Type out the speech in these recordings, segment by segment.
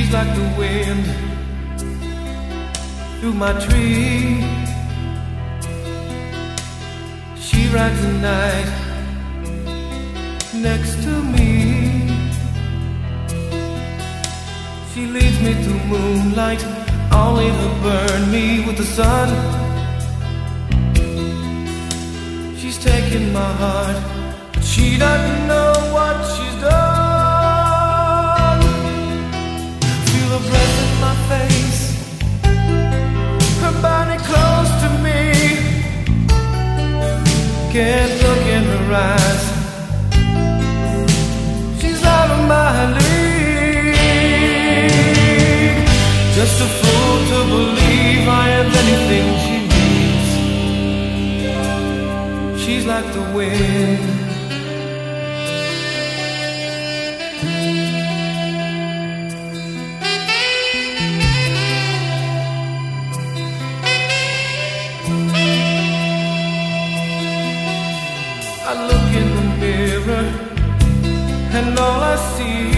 She's like the wind through my tree. She rides the night next to me. She leads me through moonlight, only to burn me with the sun. She's taking my heart, but she doesn't know what she's done. Feel her breath in my face, her body close to me. Can't look in her eyes, she's out of my league. Just a fool to believe I have anything she needs. She's like the wind. I look in the mirror and all I see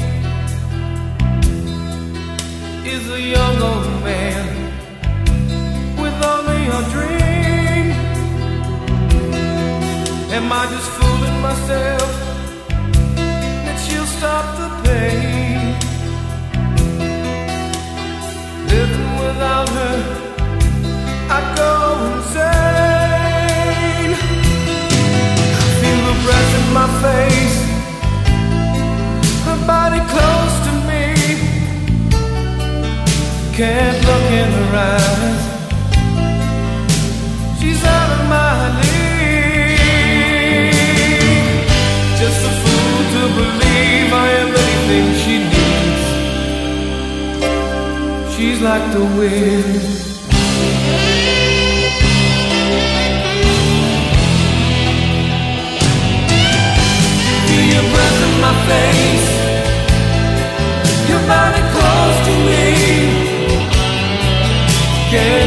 is a young old man with only a dream. Am I just fooling myself that she'll stop the pain? Living without her, I'd go insane. Feel her breath in my face, her body close to me. Can't look in her eyes, she's out of my league. Just a fool to believe I am anything she needs. She's like the wind. Feel your breath in my face, your body close to me. Can't